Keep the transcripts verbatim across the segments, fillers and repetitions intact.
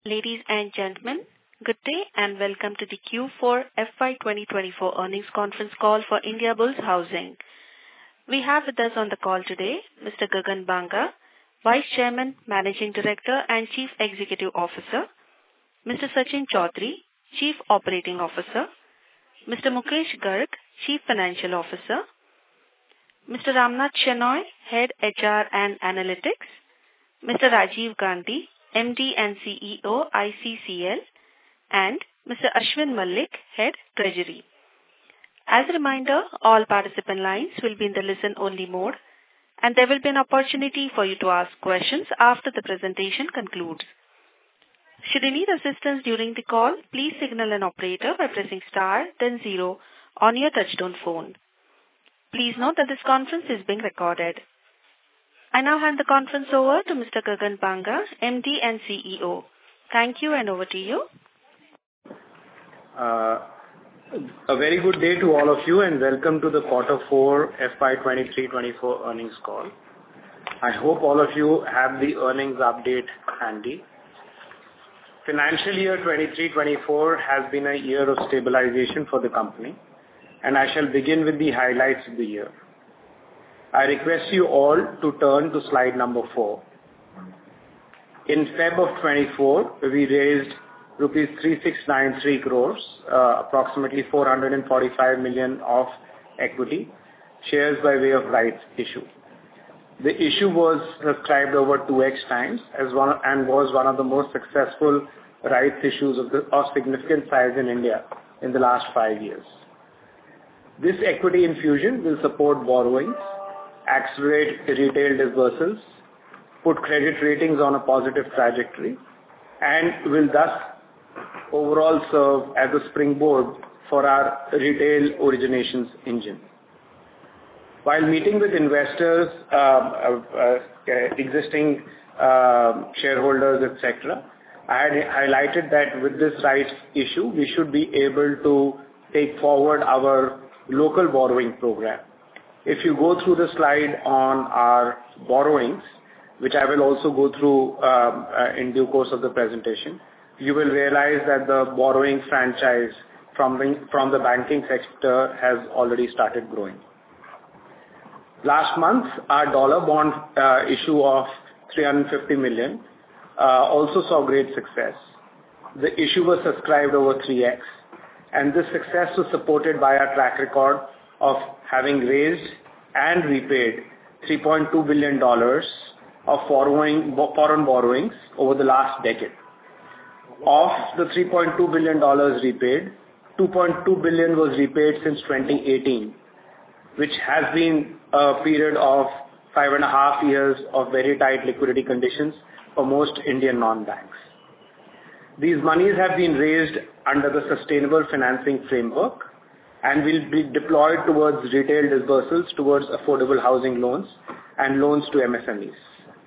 Ladies and gentlemen, good day and welcome to the Q four F Y twenty twenty-four earnings conference call for Indiabulls Housing. We have with us on the call today Mister Gagan Banga, Vice Chairman, Managing Director and Chief Executive Officer, Mister Sachin Chaudhary, Chief Operating Officer, Mister Mukesh Garg, Chief Financial Officer, Mister Ramnath Shenoy, Head H R and Analytics, Mister Rajiv Gandhi, M D and C E O, I C C L, and Mister Ashwin Malik, Head Treasury. As a reminder, all participant lines will be in the listen-only mode, and there will be an opportunity for you to ask questions after the presentation concludes. Should you need assistance during the call, please signal an operator by pressing star, then zero on your touchtone phone. Please note that this conference is being recorded. I now hand the conference over to Mister Gagan Banga, M D and C E O. Thank you, and over to you. Uh, a very good day to all of you, and welcome to the Quarter four F Y twenty-three twenty-four earnings call. I hope all of you have the earnings update handy. Financial year twenty-three twenty-four has been a year of stabilization for the company, and I shall begin with the highlights of the year. I request you all to turn to slide number four. In February of twenty-four, we raised rupees three thousand six hundred ninety-three crores, uh, approximately four hundred forty-five million of equity, shares by way of rights issue. The issue was subscribed over two x times as one, and was one of the most successful rights issues of, the, of significant size in India in the last five years. This equity infusion will support borrowings, accelerate retail disbursements, put credit ratings on a positive trajectory, and will thus overall serve as a springboard for our retail originations engine. While meeting with investors, uh, uh, existing uh, shareholders, et cetera, I had highlighted that with this rights issue, we should be able to take forward our local borrowing program. If you go through the slide on our borrowings, which I will also go through um, uh, in due course of the presentation, you will realize that the borrowing franchise from the, from the banking sector has already started growing. Last month, our dollar bond uh, issue of three hundred fifty million uh, also saw great success. The issue was subscribed over three x, and this success was supported by our track record of having raised and repaid three point two billion dollars of foreign borrowings over the last decade. Of the three point two billion dollars repaid, two point two billion dollars was repaid since twenty eighteen, which has been a period of five and a half years of very tight liquidity conditions for most Indian non-banks. These monies have been raised under the Sustainable Financing Framework and will be deployed towards retail disbursements, towards affordable housing loans and loans to M S M Es.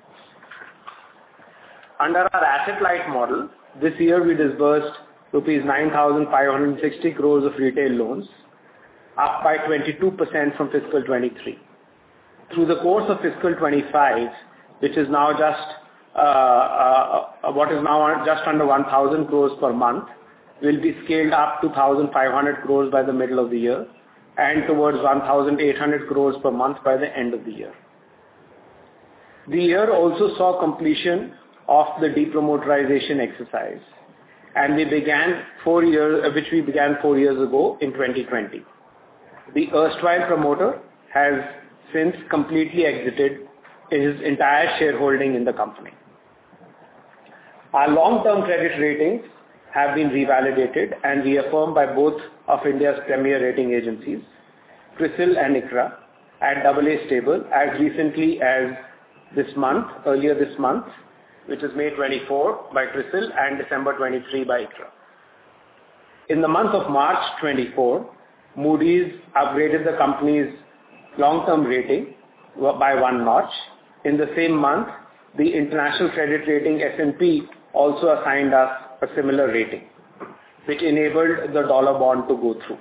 Under our asset-light model, this year we disbursed rupees nine thousand five hundred sixty crores of retail loans, up by twenty-two percent from fiscal twenty-three. Through the course of fiscal twenty-five, which is now just uh, uh, what is now just under one thousand crores per month, will be scaled up to one thousand five hundred crores by the middle of the year and towards one thousand eight hundred crores per month by the end of the year. The year also saw completion of the depromoterization exercise, and we began four years, which we began four years ago in twenty twenty. The erstwhile promoter has since completely exited his entire shareholding in the company. Our long-term credit ratings have been revalidated and reaffirmed by both of India's premier rating agencies, CRISIL and ICRA, at double A stable as recently as this month, earlier this month, which is May twenty-fourth by CRISIL and December twenty-third by ICRA. In the month of March twenty-four, Moody's upgraded the company's long-term rating by one notch. In the same month, the international credit rating S and P also assigned us a similar rating, which enabled the dollar bond to go through.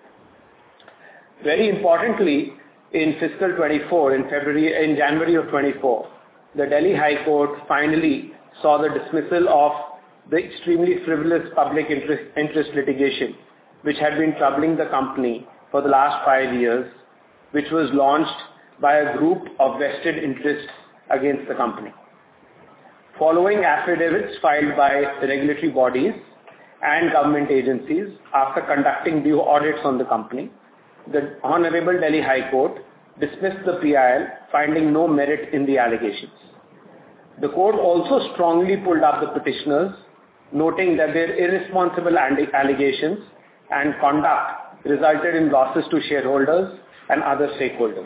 Very importantly, in fiscal twenty-four, in February, in January of twenty-four, the Delhi High Court finally saw the dismissal of the extremely frivolous public interest, interest litigation, which had been troubling the company for the last five years, which was launched by a group of vested interests against the company. Following affidavits filed by regulatory bodies and government agencies after conducting due audits on the company, the Honorable Delhi High Court dismissed the P I L, finding no merit in the allegations. The court also strongly pulled up the petitioners, noting that their irresponsible allegations and conduct resulted in losses to shareholders and other stakeholders.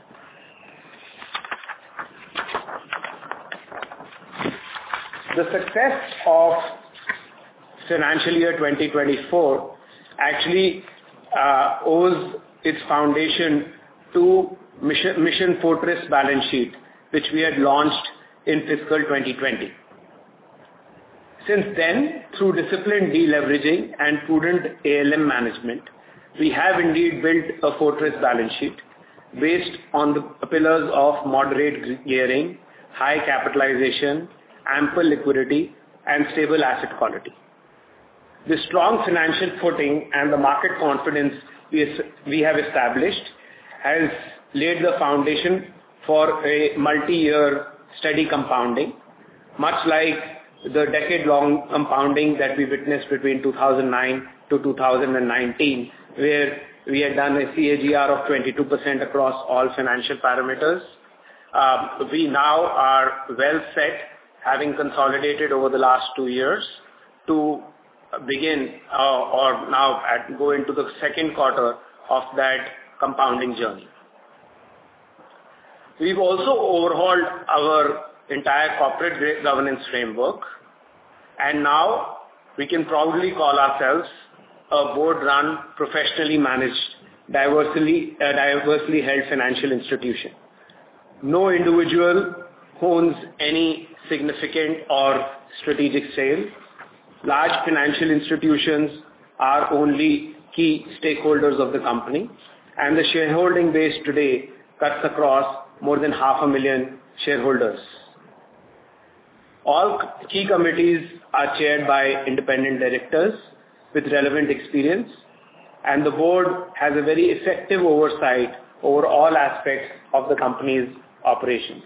The success of financial year twenty twenty-four actually uh, owes its foundation to Mission, Mission Fortress balance sheet, which we had launched in fiscal twenty twenty. Since then, through disciplined deleveraging and prudent A L M management, we have indeed built a fortress balance sheet based on the pillars of moderate gearing, high capitalization, ample liquidity, and stable asset quality. The strong financial footing and the market confidence we have established has laid the foundation for a multi-year steady compounding, much like the decade-long compounding that we witnessed between two thousand nine to two thousand nineteen, where we had done a C A G R of twenty-two percent across all financial parameters. Uh, we now are well set, having consolidated over the last two years, to begin uh, or now at, go into the second quarter of that compounding journey. We've also overhauled our entire corporate governance framework, and now we can proudly call ourselves a board-run, professionally managed, diversely, uh, diversely held financial institution. No individual owns any significant or strategic sale. Large financial institutions are only key stakeholders of the company, and the shareholding base today cuts across more than half a million shareholders. All key committees are chaired by independent directors with relevant experience, and the board has a very effective oversight over all aspects of the company's operations.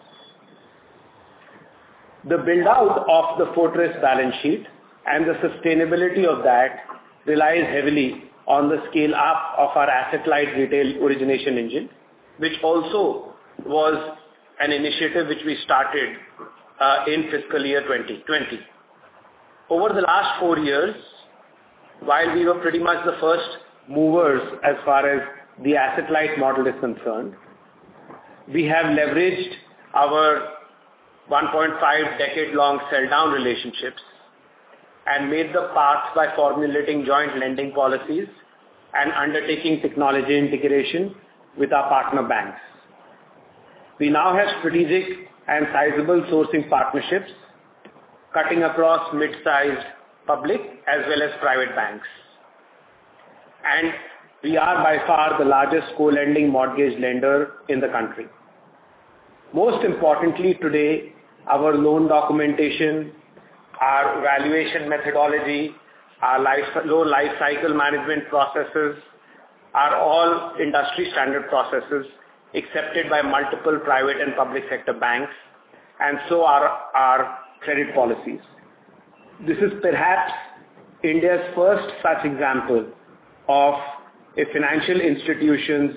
The build-out of the fortress balance sheet and the sustainability of that relies heavily on the scale-up of our asset-light retail origination engine, which also was an initiative which we started uh, in fiscal year twenty twenty. Over the last four years, while we were pretty much the first movers as far as the asset-light model is concerned, we have leveraged our one point five decade-long sell-down relationships and made the path by formulating joint lending policies and undertaking technology integration with our partner banks. We now have strategic and sizable sourcing partnerships cutting across mid-sized public as well as private banks. And we are by far the largest co-lending mortgage lender in the country. Most importantly today, our loan documentation, our valuation methodology, our life, loan life cycle management processes are all industry standard processes accepted by multiple private and public sector banks, and so are our credit policies. This is perhaps India's first such example of a financial institution's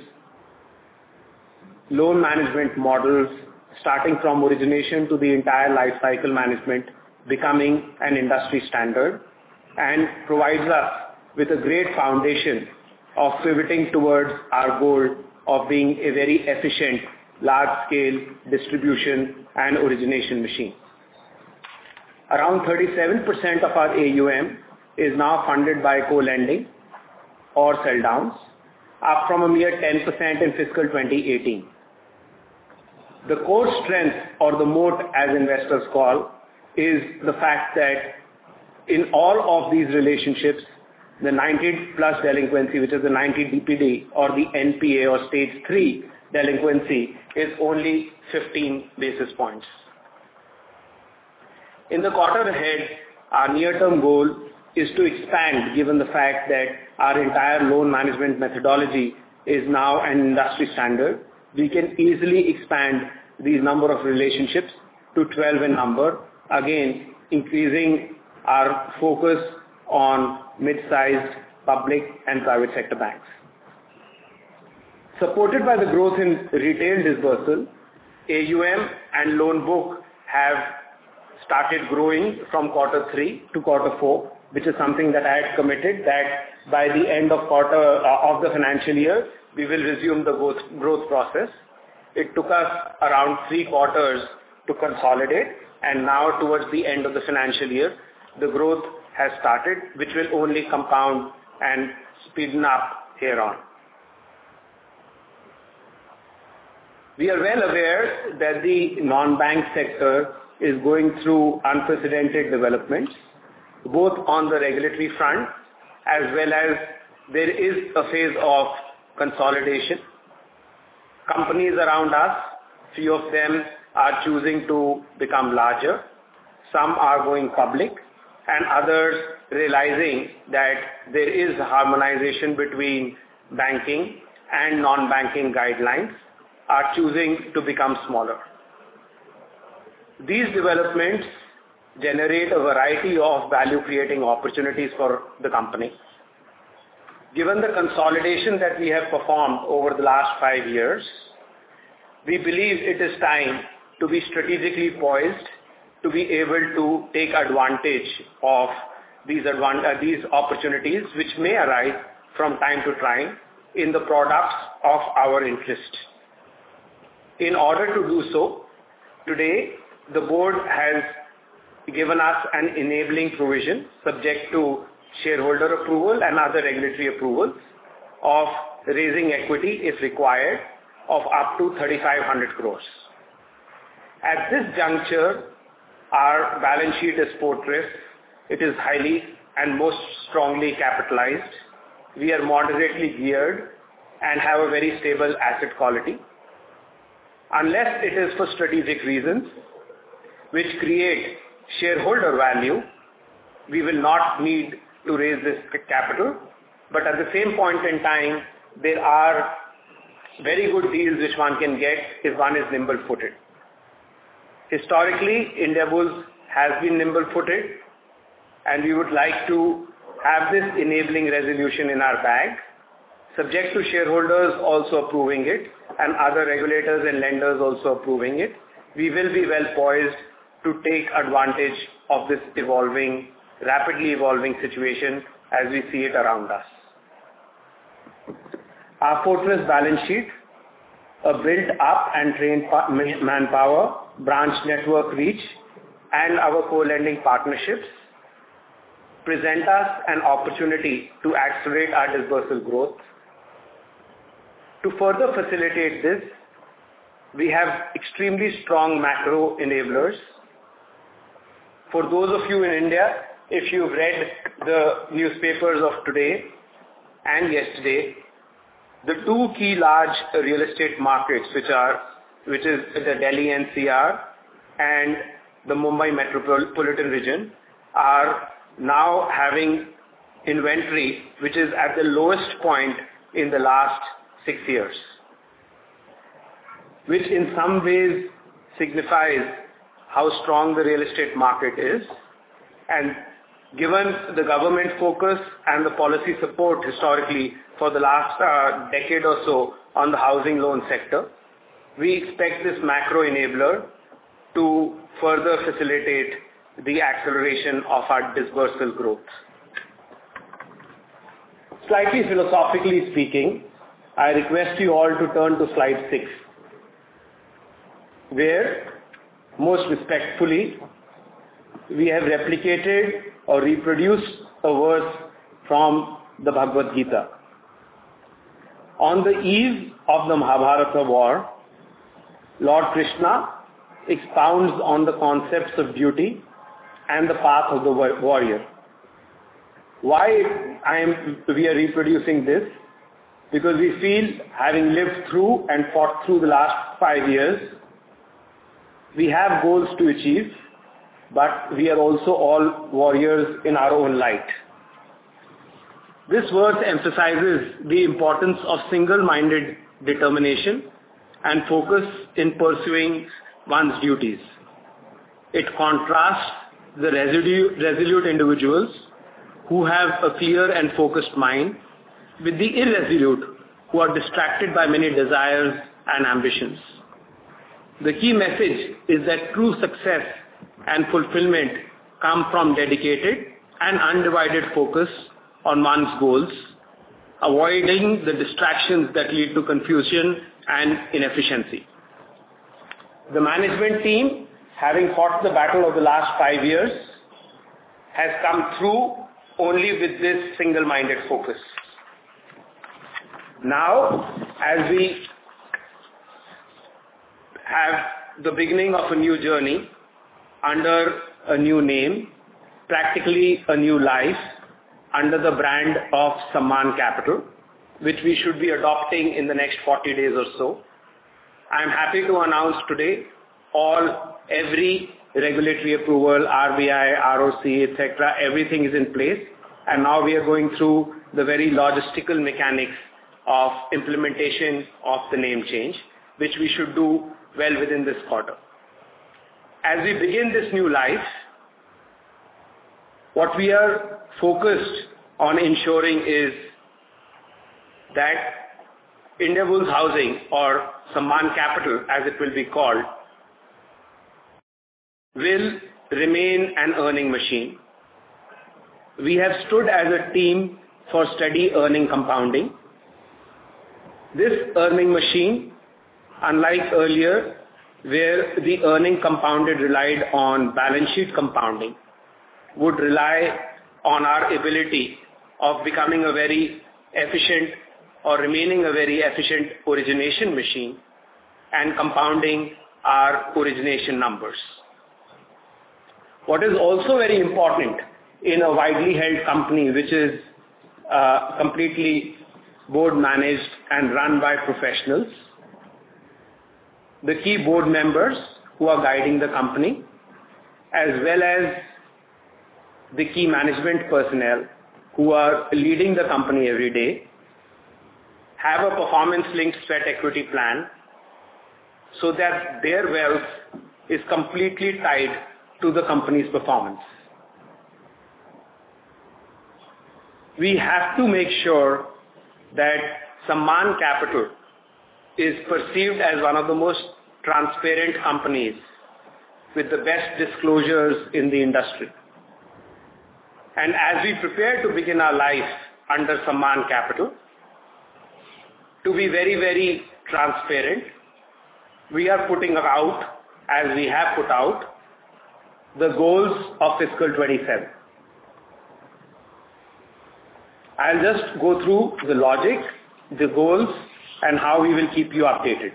loan management models starting from origination to the entire life cycle management becoming an industry standard, and provides us with a great foundation of pivoting towards our goal of being a very efficient, large-scale distribution and origination machine. Around thirty-seven percent of our A U M is now funded by co-lending or sell-downs, up from a mere ten percent in fiscal twenty eighteen. The core strength, or the moat as investors call, is the fact that in all of these relationships, the ninety plus delinquency, which is the ninety D P D or the N P A or stage three delinquency, is only fifteen basis points. In the quarter ahead, our near-term goal is to expand, given the fact that our entire loan management methodology is now an industry standard. We can easily expand the number of relationships to twelve in number, again, increasing our focus on mid-sized public and private sector banks. Supported by the growth in retail disbursal, A U M and loan book have started growing from quarter three to quarter four, which is something that I had committed that by the end of quarter uh, of the financial year, we will resume the growth, growth process. It took us around three quarters to consolidate, and now towards the end of the financial year, the growth has started, which will only compound and speeden up here on. We are well aware that the non-bank sector is going through unprecedented developments, both on the regulatory front as well as there is a phase of consolidation. Companies around us, few of them are choosing to become larger. Some are going public, and others realizing that there is harmonization between banking and non-banking guidelines are choosing to become smaller. These developments generate a variety of value-creating opportunities for the company. Given the consolidation that we have performed over the last five years, we believe it is time to be strategically poised to be able to take advantage of these, advan- uh, these opportunities which may arise from time to time in the products of our interest. In order to do so, today the board has given us an enabling provision subject to shareholder approval and other regulatory approvals of raising equity if required of up to thirty-five hundred crores. At this juncture, our balance sheet is fortress. It is highly and most strongly capitalized. We are moderately geared and have a very stable asset quality. Unless it is for strategic reasons which create shareholder value, we will not need to raise this capital. But at the same point in time, there are very good deals which one can get if one is nimble-footed. Historically, Indiabulls has been nimble-footed, and we would like to have this enabling resolution in our bag, subject to shareholders also approving it and other regulators and lenders also approving it. We will be well poised to take advantage of this evolving, rapidly evolving situation as we see it around us. Our fortress balance sheet, a built-up and trained manpower, branch network reach, and our co-lending partnerships present us an opportunity to accelerate our disbursal growth. To further facilitate this, we have extremely strong macro enablers. For those of you in India, if you've read the newspapers of today and yesterday, the two key large real estate markets, which are, which is the Delhi N C R and the Mumbai metropolitan region, are now having inventory which is at the lowest point in the last six years, which in some ways signifies how strong the real estate market is. And given the government focus and the policy support historically for the last uh, decade or so on the housing loan sector, we expect this macro enabler to further facilitate the acceleration of our disbursal growth. Slightly philosophically speaking, I request you all to turn to slide six, where most respectfully we have replicated or reproduced a verse from the Bhagavad Gita. On the eve of the Mahabharata war, Lord Krishna expounds on the concepts of duty and the path of the warrior. Why I am, we are reproducing this? Because we feel, having lived through and fought through the last five years, we have goals to achieve, but we are also all warriors in our own light. This verse emphasizes the importance of single-minded determination and focus in pursuing one's duties. It contrasts the resolute, resolute individuals who have a clear and focused mind with the irresolute who are distracted by many desires and ambitions. The key message is that true success and fulfillment come from dedicated and undivided focus on one's goals, avoiding the distractions that lead to confusion and inefficiency. The management team, having fought the battle of the last five years, has come through only with this single-minded focus. Now, as we have the beginning of a new journey under a new name, practically a new life, under the brand of Sammaan Capital, which we should be adopting in the next forty days or so. I am happy to announce today all, every regulatory approval, R B I, R O C, et cetera, everything is in place. And now we are going through the very logistical mechanics of implementation of the name change, which we should do well within this quarter. As we begin this new life, what we are focused on ensuring is that Indiabulls Housing, or Sammaan Capital as it will be called, will remain an earning machine. We have stood as a team for steady earning compounding. This earning machine, unlike earlier, where the earning compounded relied on balance sheet compounding, would rely on our ability of becoming a very efficient or remaining a very efficient origination machine and compounding our origination numbers. What is also very important in a widely held company which is uh, completely board managed and run by professionals, the key board members who are guiding the company, as well as the key management personnel who are leading the company every day, have a performance-linked sweat equity plan so that their wealth is completely tied to the company's performance. We have to make sure that Sammaan Capital is perceived as one of the most transparent companies with the best disclosures in the industry. And as we prepare to begin our life under Sammaan Capital, to be very, very transparent, we are putting out, as we have put out, the goals of fiscal twenty-seven. I'll just go through the logic, the goals, and how we will keep you updated.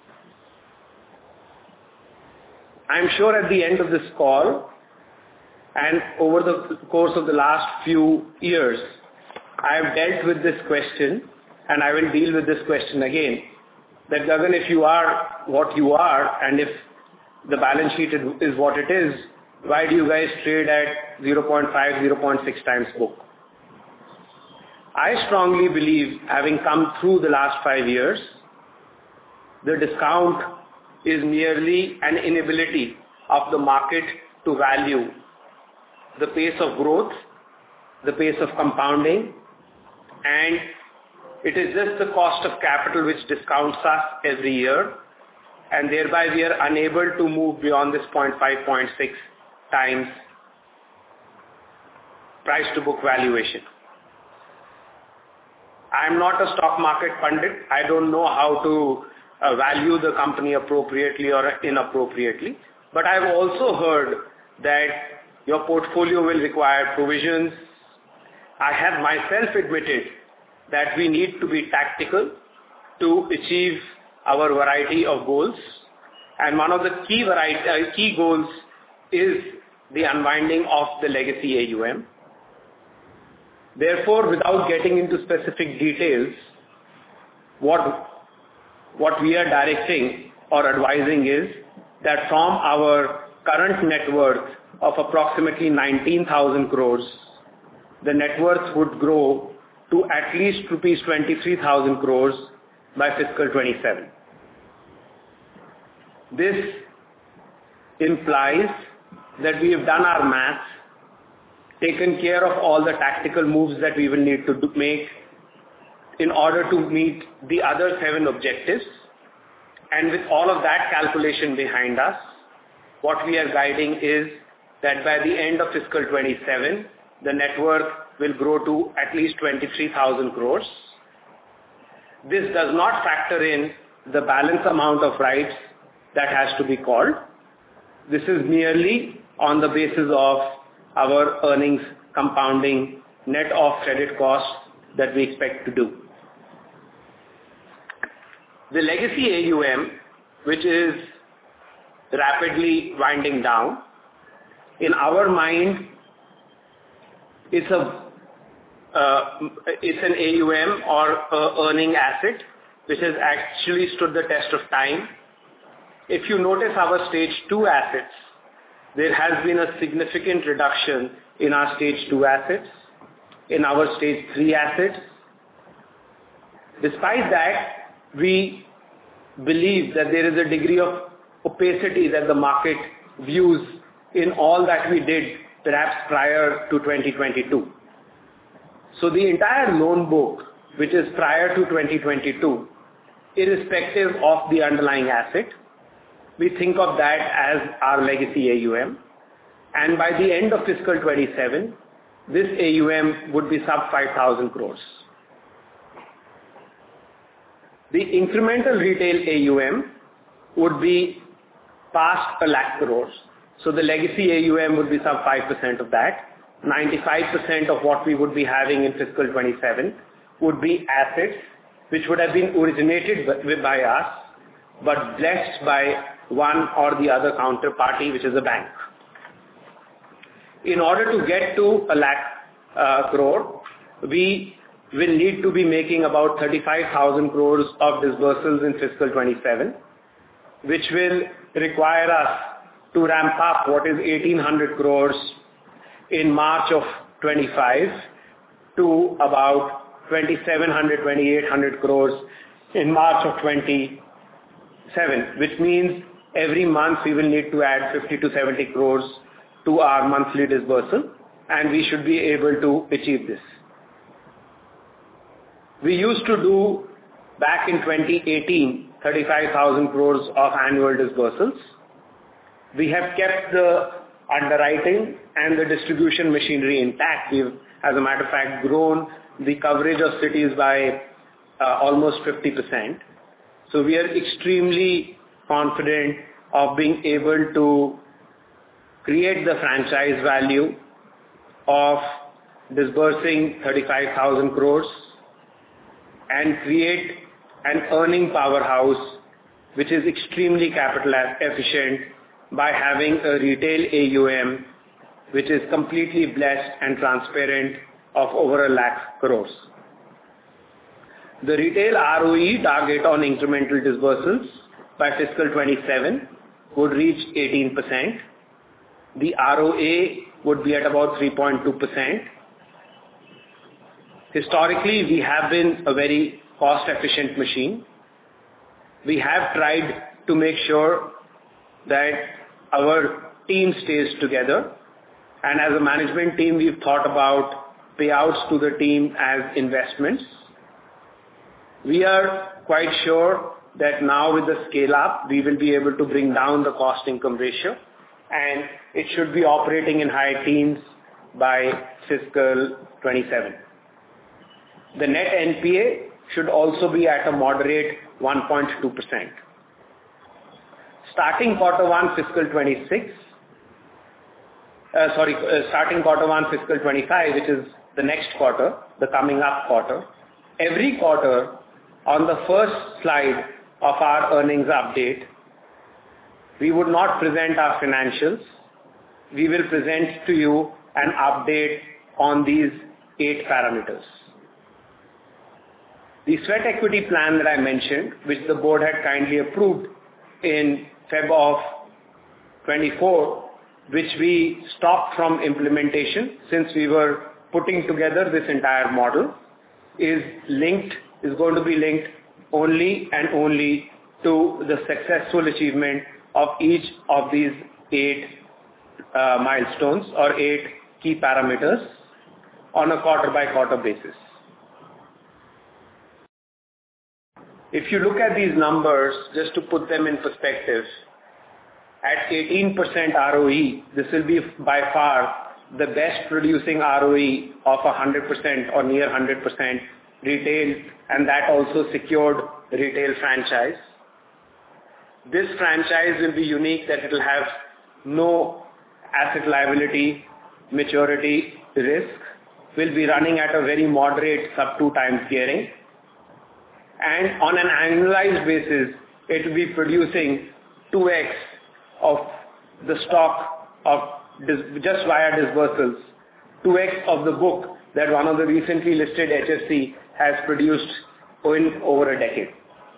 I'm sure at the end of this call, and over the course of the last few years, I have dealt with this question, and I will deal with this question again, that Gagan, if you are what you are, and if the balance sheet is what it is, why do you guys trade at zero point five, zero point six times book? I strongly believe, having come through the last five years, the discount is merely an inability of the market to value the pace of growth, the pace of compounding, and it is just the cost of capital which discounts us every year, and thereby we are unable to move beyond this zero point five, zero point six times price to book valuation. I am not a stock market pundit. I don't know how to uh, value the company appropriately or inappropriately. But I've also heard that your portfolio will require provisions. I have myself admitted that we need to be tactical to achieve our variety of goals. And one of the key variety, uh, key goals is the unwinding of the legacy A U M. Therefore, without getting into specific details, what, what we are directing or advising is that from our current net worth of approximately nineteen thousand crores, the net worth would grow to at least rupees twenty-three thousand crores by fiscal twenty-seven. This implies that we have done our maths, taken care of all the tactical moves that we will need to do, make in order to meet the other seven objectives. And with all of that calculation behind us, what we are guiding is that by the end of fiscal twenty-seven, the net worth will grow to at least twenty-three thousand crores. This does not factor in the balance amount of rights that has to be called. This is merely on the basis of our earnings compounding net of credit costs that we expect to do. The legacy A U M, which is rapidly winding down, in our mind, it's a uh, it's an A U M or a earning asset which has actually stood the test of time. If you notice our stage two assets, there has been a significant reduction in our stage two assets, in our stage three assets. Despite that, we believe that there is a degree of opacity that the market views in all that we did perhaps prior to twenty twenty-two. So the entire loan book, which is prior to twenty twenty-two, irrespective of the underlying asset, we think of that as our legacy A U M. And by the end of fiscal twenty-seven, this A U M would be sub five thousand crores. The incremental retail A U M would be past a lakh crores. So the legacy A U M would be sub five percent of that. ninety-five percent of what we would be having in fiscal twenty-seven would be assets which would have been originated by us, but blessed by one or the other counterparty, which is a bank. In order to get to a lakh uh, crore, we will need to be making about thirty-five thousand crores of disbursals in fiscal twenty-seven, which will require us to ramp up what is eighteen hundred crores in March of twenty-five to about twenty-seven hundred, twenty-eight hundred crores in March of twenty-seven, which means every month we will need to add fifty to seventy crores to our monthly disbursal, and we should be able to achieve this. We used to do back in twenty eighteen thirty-five thousand crores of annual disbursals. We have kept the underwriting and the distribution machinery intact. We've, as a matter of fact, grown the coverage of cities by uh, almost fifty percent. So we are extremely confident of being able to create the franchise value of disbursing thirty-five thousand crores and create an earning powerhouse which is extremely capital efficient by having a retail A U M which is completely blessed and transparent of over a lakh crores. The retail R O E target on incremental disbursals by fiscal twenty-seven would reach eighteen percent. The R O A would be at about three point two percent. Historically, we have been a very cost-efficient machine. We have tried to make sure that our team stays together. And as a management team, we've thought about payouts to the team as investments. We are quite sure that now with the scale up, we will be able to bring down the cost income ratio, and it should be operating in high teens by fiscal twenty-seven. The net N P A should also be at a moderate one point two percent. Starting quarter one fiscal twenty-six, uh, sorry, uh, starting quarter one fiscal twenty-five, which is the next quarter, the coming up quarter, every quarter on the first slide of our earnings update, we would not present our financials. We will present to you an update on these eight parameters. The sweat equity plan that I mentioned, which the board had kindly approved in February of twenty-four, which we stopped from implementation since we were putting together this entire model, is linked, is going to be linked only and only to the successful achievement of each of these eight uh, milestones or eight key parameters on a quarter-by-quarter basis. If you look at these numbers, just to put them in perspective, at eighteen percent R O E, this will be by far the best producing R O E of one hundred percent or near one hundred percent retail, and that also secured retail franchise. This franchise will be unique that it will have no asset liability maturity risk, will be running at a very moderate sub two times gearing, and on an annualized basis, it will be producing two x of the stock of dis- just via disbursals, two x of the book that one of the recently listed H F C has produced in over a decade.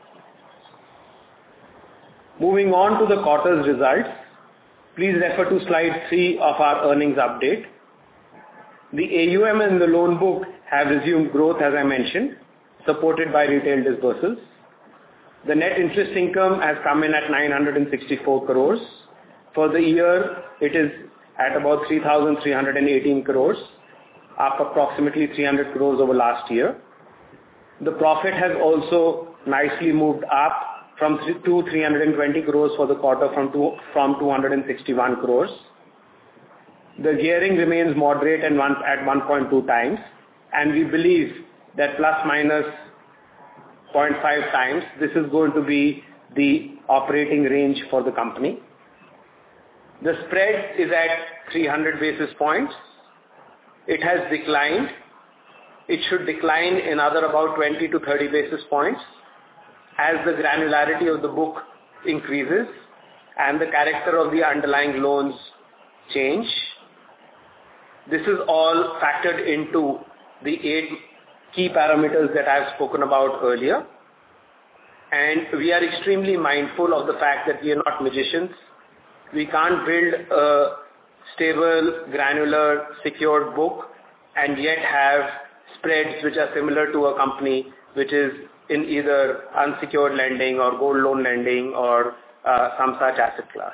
Moving on to the quarter's results, please refer to slide three of our earnings update. The A U M and the loan book have resumed growth, as I mentioned, supported by retail disbursals. The net interest income has come in at nine hundred sixty-four crores. For the year, it is at about three thousand three hundred eighteen crores, up approximately three hundred crores over last year. The profit has also nicely moved up from to three hundred twenty crores for the quarter from two, from two hundred sixty-one crores. The gearing remains moderate and one, at one point two times, and we believe that plus minus zero point five times, this is going to be the operating range for the company. The spread is at three hundred basis points. It has declined. It should decline another about twenty to thirty basis points as the granularity of the book increases and the character of the underlying loans change. This is all factored into the eight key parameters that I have spoken about earlier. And we are extremely mindful of the fact that we are not magicians. We can't build a stable, granular, secured book and yet have spreads which are similar to a company which is in either unsecured lending or gold loan lending or uh, some such asset class.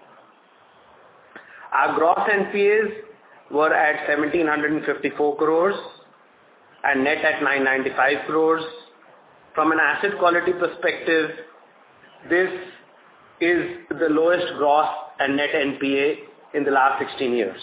Our gross N P As were at one thousand seven hundred fifty-four crores and net at nine hundred ninety-five crores. From an asset quality perspective, this is the lowest gross and net N P A in the last sixteen years.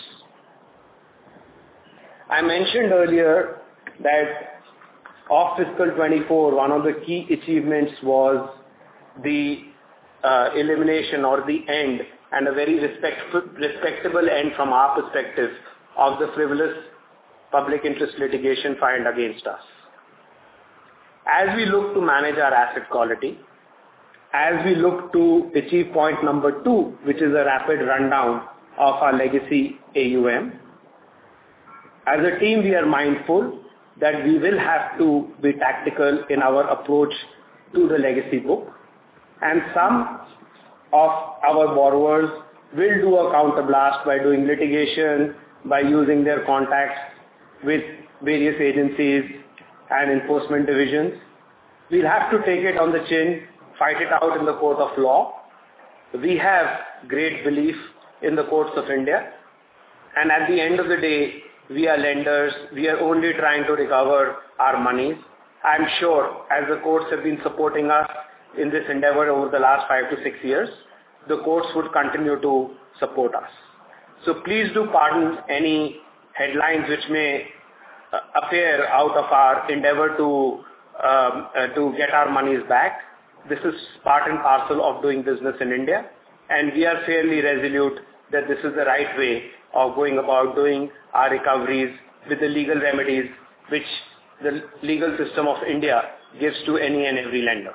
I mentioned earlier that of fiscal twenty-four, one of the key achievements was the uh, elimination or the end, and a very respect, respectable end from our perspective, of the frivolous public interest litigation filed against us. As we look to manage our asset quality, as we look to achieve point number two, which is a rapid rundown of our legacy A U M, as a team we are mindful that we will have to be tactical in our approach to the legacy book, and some of our borrowers will do a counterblast by doing litigation, by using their contacts with various agencies and enforcement divisions. We'll have to take it on the chin, fight it out in the court of law. We have great belief in the courts of India, and at the end of the day, we are lenders. We are only trying to recover our monies. I'm sure as the courts have been supporting us in this endeavor over the last five to six years, the courts would continue to support us. So please do pardon any headlines which may uh, appear out of our endeavor to um, uh, to get our monies back. This is part and parcel of doing business in India, and we are fairly resolute that this is the right way of going about doing our recoveries with the legal remedies which the legal system of India gives to any and every lender.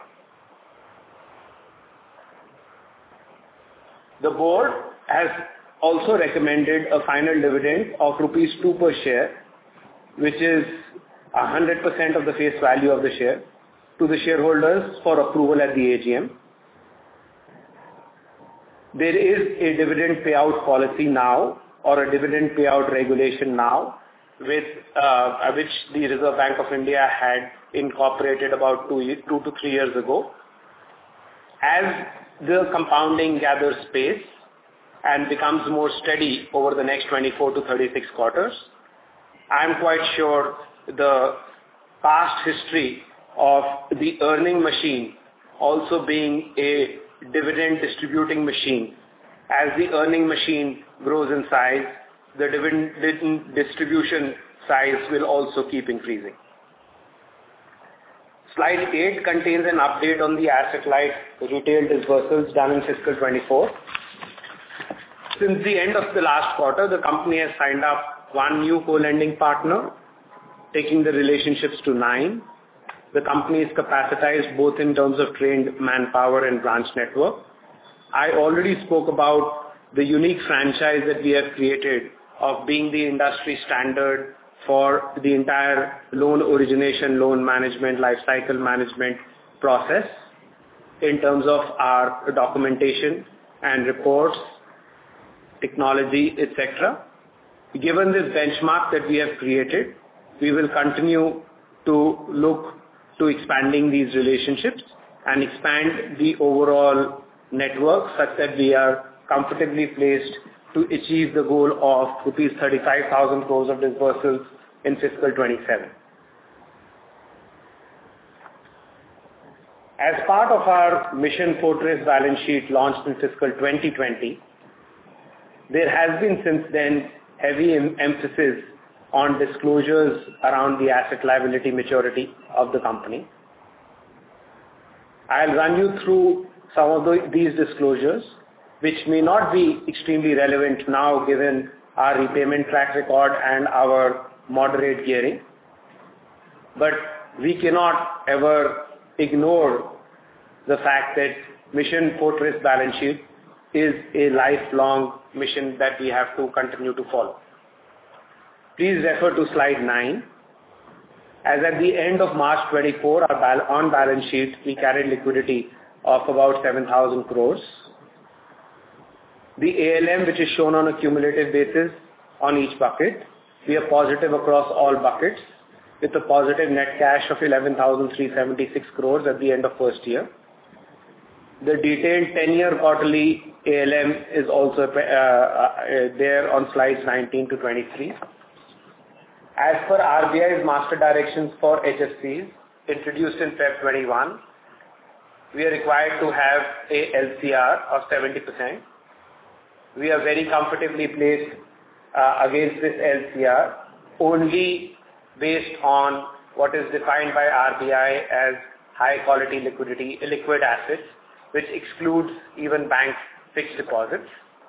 The board has also recommended a final dividend of rupees two per share, which is one hundred percent of the face value of the share, to the shareholders for approval at the A G M. there is a dividend payout policy now, or a dividend payout regulation now, with uh, which the Reserve Bank of India had incorporated about two, two to three years ago. As the compounding gathers pace and becomes more steady over the next twenty-four to thirty-six quarters, I'm quite sure the past history of the earning machine also being a dividend distributing machine, as the earning machine grows in size, the dividend distribution size will also keep increasing. Slide eight contains an update on the asset-light retail disbursements done in fiscal twenty-four. Since the end of the last quarter, the company has signed up one new co-lending partner, taking the relationships to nine. The company is capacitized both in terms of trained manpower and branch network. I already spoke about the unique franchise that we have created of being the industry standard for the entire loan origination, loan management, life cycle management process in terms of our documentation and reports, technology, et cetera. Given this benchmark that we have created, we will continue to look to expanding these relationships and expand the overall network such that we are comfortably placed to achieve the goal of rupees thirty-five thousand crores of disbursements in fiscal twenty-seven. As part of our Mission Fortress balance sheet launched in fiscal twenty twenty, there has been since then heavy em- emphasis on disclosures around the asset liability maturity of the company. I'll run you through some of the, these disclosures, which may not be extremely relevant now given our repayment track record and our moderate gearing. But we cannot ever ignore the fact that Mission Fortress balance sheet is a lifelong mission that we have to continue to follow. Please refer to slide nine. As at the end of March twenty-four, our bal- on balance sheet, we carried liquidity of about seven thousand crores. The A L M, which is shown on a cumulative basis on each bucket, we are positive across all buckets with a positive net cash of eleven thousand three hundred seventy-six crores at the end of first year. The detailed ten-year quarterly A L M is also uh, uh, there on slides nineteen to twenty-three. As per R B I's master directions for H F Cs introduced in February twenty-one, we are required to have a L C R of seventy percent. We are very comfortably placed uh, against this L C R only based on what is defined by R B I as high quality liquidity, liquid assets, which excludes even bank fixed deposits.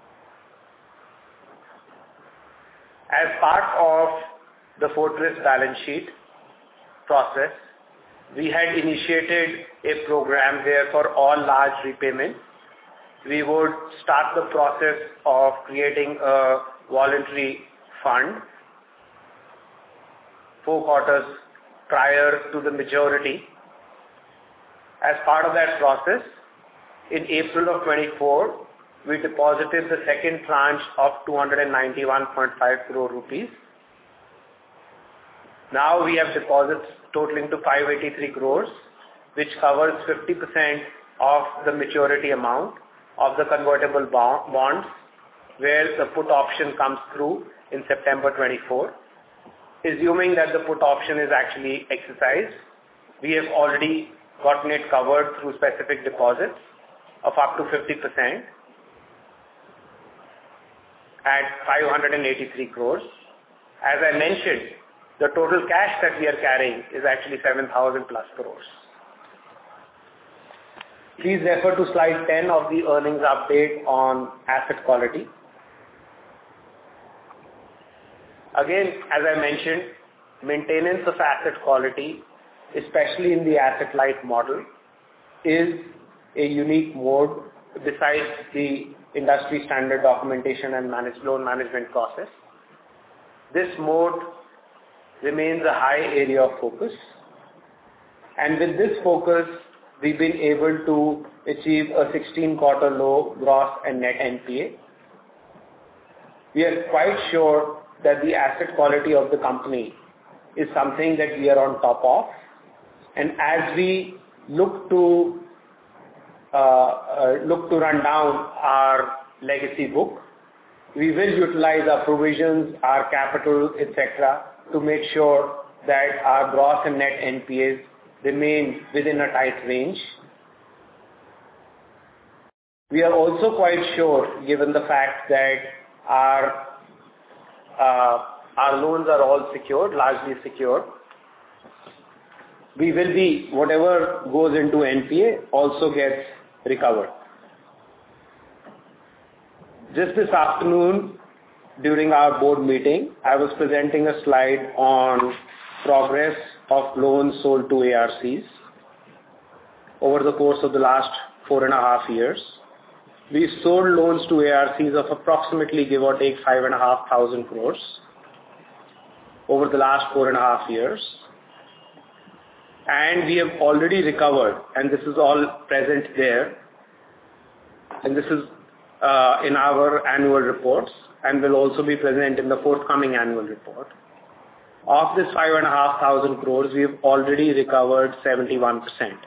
As part of the Fortress balance sheet process, we had initiated a program where for all large repayments, we would start the process of creating a voluntary fund four quarters prior to the maturity. As part of that process, in April of twenty-four, we deposited the second tranche of two hundred ninety-one point five crore rupees. Now we have deposits totaling to five hundred eighty-three crores, which covers fifty percent of the maturity amount of the convertible bonds, where the put option comes through in September twenty-four. Assuming that the put option is actually exercised, we have already gotten it covered through specific deposits of up to fifty percent at five hundred eighty-three crores. As I mentioned, the total cash that we are carrying is actually seven thousand plus crores. Please refer to slide ten of the earnings update on asset quality. Again, as I mentioned, maintenance of asset quality, especially in the asset-light model, is a unique mode besides the industry standard documentation and managed loan management process. This mode remains a high area of focus. And with this focus, we've been able to achieve a sixteen-quarter low gross and net N P A. We are quite sure that the asset quality of the company is something that we are on top of. And as we look to uh, uh, look to run down our legacy book, we will utilize our provisions, our capital, et cetera, to make sure that our gross and net N P As remain within a tight range. We are also quite sure, given the fact that our uh, our loans are all secured, largely secured, we will be, whatever goes into N P A also gets recovered. Just this afternoon, during our board meeting, I was presenting a slide on progress of loans sold to A R Cs over the course of the last four and a half years. We sold loans to A R Cs of approximately, give or take, five and a half thousand crores over the last four and a half years. And we have already recovered, and this is all present there, and this is uh, in our annual reports, and will also be present in the forthcoming annual report. Of this five and a half thousand crores, we have already recovered seventy-one percent.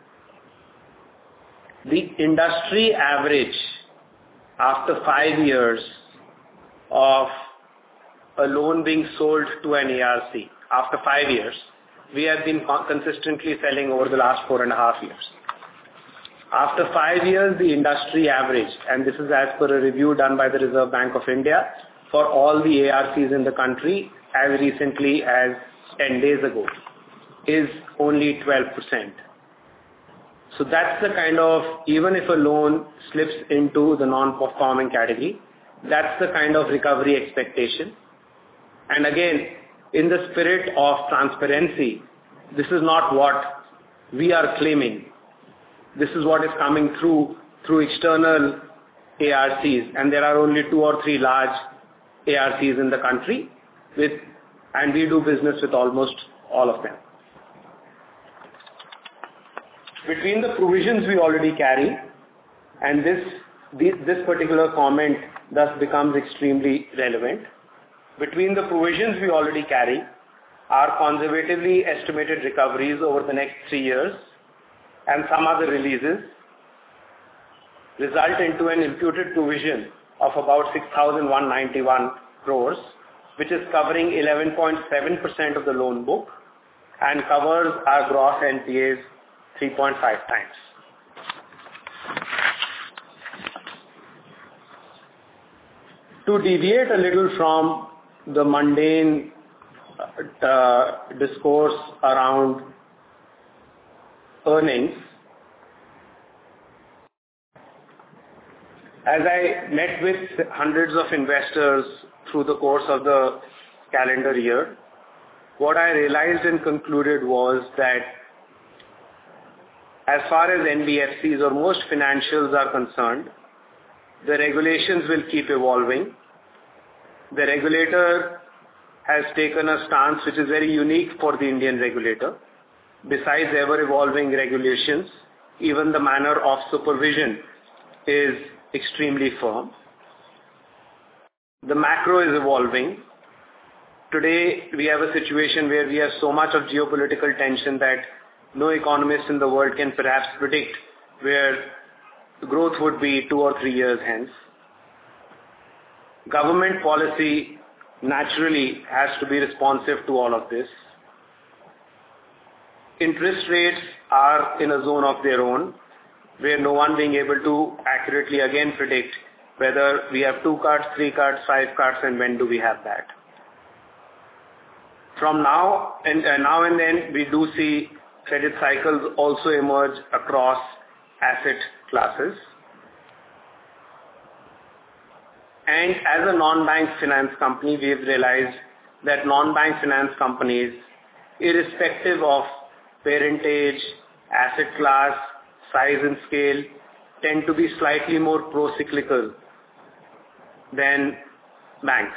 The industry average after five years of a loan being sold to an A R C, after five years, we have been consistently selling over the last four and a half years. After five years, the industry average, and this is as per a review done by the Reserve Bank of India for all the A R Cs in the country as recently as ten days ago, is only twelve percent. So that's the kind of, even if a loan slips into the non-performing category, that's the kind of recovery expectation. And again, in the spirit of transparency, this is not what we are claiming. This is what is coming through through external A R Cs, and there are only two or three large A R Cs in the country, with, and we do business with almost all of them. Between the provisions we already carry, and this, this, this particular comment thus becomes extremely relevant, between the provisions we already carry, our conservatively estimated recoveries over the next three years, and some other releases, result into an imputed provision of about six thousand one hundred ninety-one crores, which is covering eleven point seven percent of the loan book and covers our gross N P As three point five times. To deviate a little from the mundane uh, discourse around earnings, as I met with hundreds of investors through the course of the calendar year, what I realized and concluded was that as far as N B F Cs or most financials are concerned, the regulations will keep evolving. The regulator has taken a stance which is very unique for the Indian regulator. Besides ever-evolving regulations, even the manner of supervision is extremely firm. The macro is evolving. Today, we have a situation where we have so much of geopolitical tension that no economist in the world can perhaps predict where growth would be two or three years hence. Government policy naturally has to be responsive to all of this. Interest rates are in a zone of their own, where no one being able to accurately again predict whether we have two cuts, three cuts, five cuts, and when do we have that. From now and uh, now and then, we do see credit cycles also emerge across asset classes. And as a non-bank finance company, we have realized that non-bank finance companies, irrespective of parentage, asset class, size and scale, tend to be slightly more pro-cyclical than banks.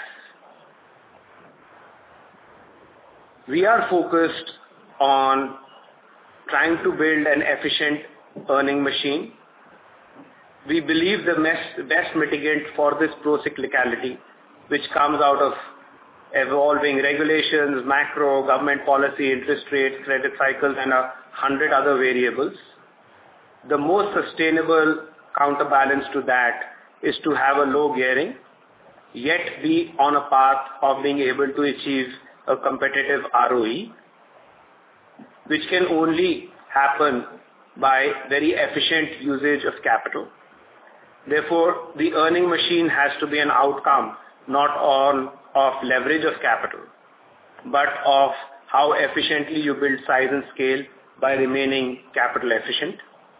We are focused on trying to build an efficient earning machine. We believe the best, best mitigant for this pro-cyclicality, which comes out of evolving regulations, macro, government policy, interest rates, credit cycles, and a hundred other variables. The most sustainable counterbalance to that is to have a low gearing, yet be on a path of being able to achieve a competitive R O E, which can only happen by very efficient usage of capital. Therefore, the earning machine has to be an outcome not on of leverage of capital, but of how efficiently you build size and scale by remaining capital efficient.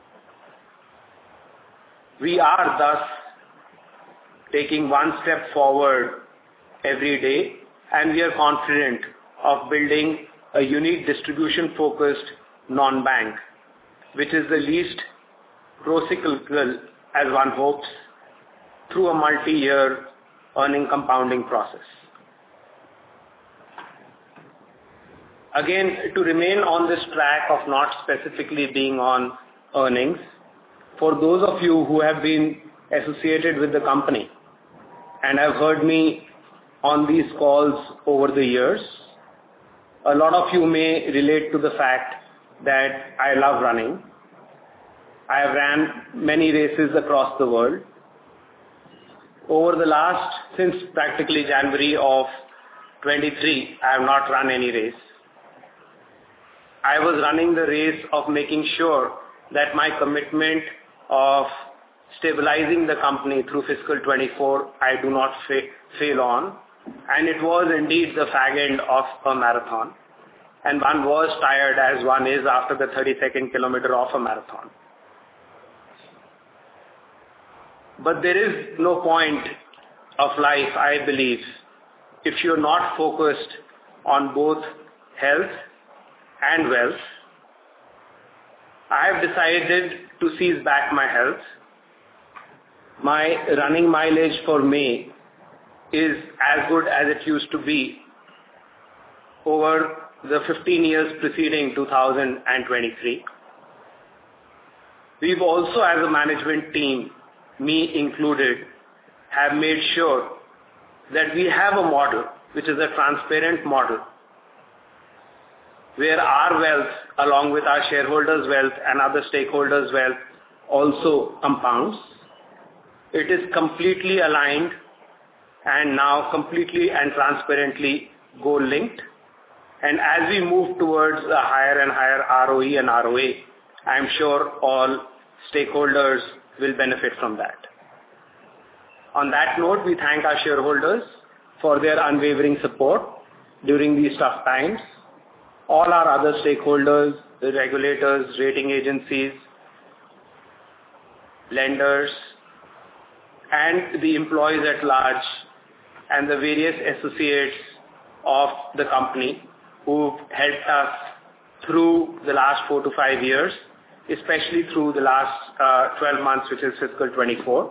We are thus taking one step forward every day, and we are confident of building a unique distribution-focused non-bank, which is the least pro-cyclical, as one hopes, through a multi-year earning compounding process. Again, to remain on this track of not specifically being on earnings, for those of you who have been associated with the company and have heard me on these calls over the years, a lot of you may relate to the fact that I love running. I have ran many races across the world. Over the last, since practically January of twenty-three, I have not run any race. I was running the race of making sure that my commitment of stabilizing the company through fiscal twenty-four, I do not fa- fail on. And it was indeed the fag end of a marathon. And one was tired as one is after the thirty-second kilometer of a marathon. But there is no point of life, I believe, if you're not focused on both health and wealth. I have decided to seize back my health. My running mileage for May is as good as it used to be over the fifteen years preceding two thousand twenty-three. We've also, as a management team, me included, have made sure that we have a model, which is a transparent model, where our wealth, along with our shareholders' wealth and other stakeholders' wealth, also compounds. It is completely aligned and now completely and transparently goal-linked. And as we move towards a higher and higher R O E and R O A, I'm sure all stakeholders will benefit from that. On that note, we thank our shareholders for their unwavering support during these tough times. All our other stakeholders, the regulators, rating agencies, lenders, and the employees at large, and the various associates of the company who've helped us through the last four to five years, especially through the last uh, twelve months, which is fiscal twenty-four.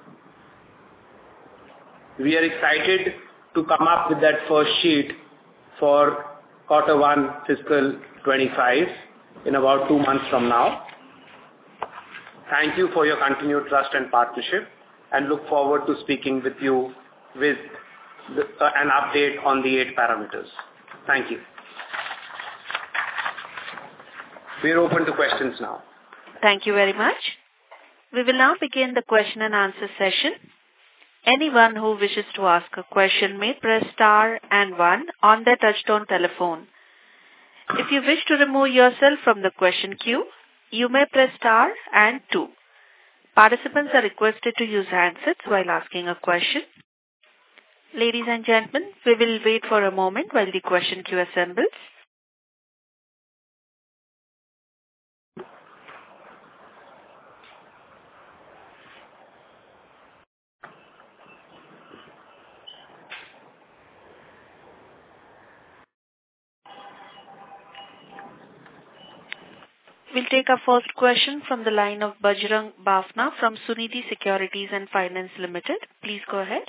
We are excited to come up with that first sheet for quarter one fiscal twenty-five in about two months from now. Thank you for your continued trust and partnership, and look forward to speaking with you with the, uh, an update on the eight parameters. Thank you. We are open to questions now. Thank you very much. We will now begin the question and answer session. Anyone who wishes to ask a question may press star and one on their touchtone telephone. If you wish to remove yourself from the question queue, you may press star and two. Participants are requested to use handsets while asking a question. Ladies and gentlemen, we will wait for a moment while the question queue assembles. We'll take our first question from the line of Bajrang Bafna from Sunidhi Securities and Finance Limited. Please go ahead.